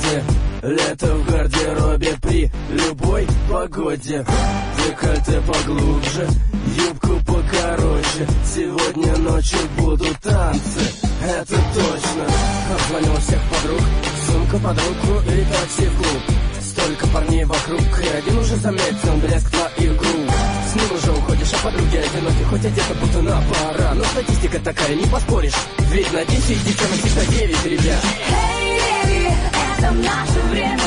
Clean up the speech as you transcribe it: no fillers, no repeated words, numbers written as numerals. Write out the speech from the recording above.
моде. Лето в гардеробе при любой погоде. Декольте поглубже, юбку покороче. Сегодня ночью будут танцы, это точно. Обзвонила всех подруг, сумка под руку и такси в клуб. Столько парней вокруг, и один уже заметил блеск твоих групп. С ним уже уходишь, а подруги одиноки, хоть одета будто на пора. Но статистика такая, не поспоришь. Ведь на 10 девчонок всегда 9, ребят. Эй, леди, это наше время.